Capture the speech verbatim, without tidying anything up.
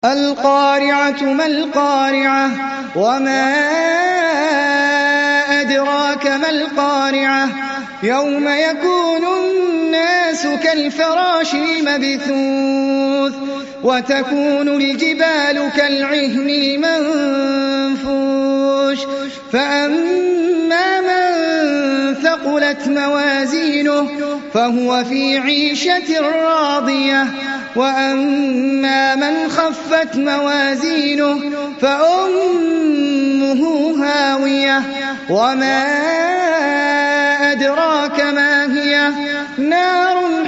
القارعة ما القارعة وما أدراك ما القارعة يوم يكون الناس كالفراش المبثوث وتكون الجبال كالعهن المنفوش فأما من ثقلت موازينه فهو في عيشة راضية وأما من خفت موازينه فأمه هاوية وما أدراك ما هي نار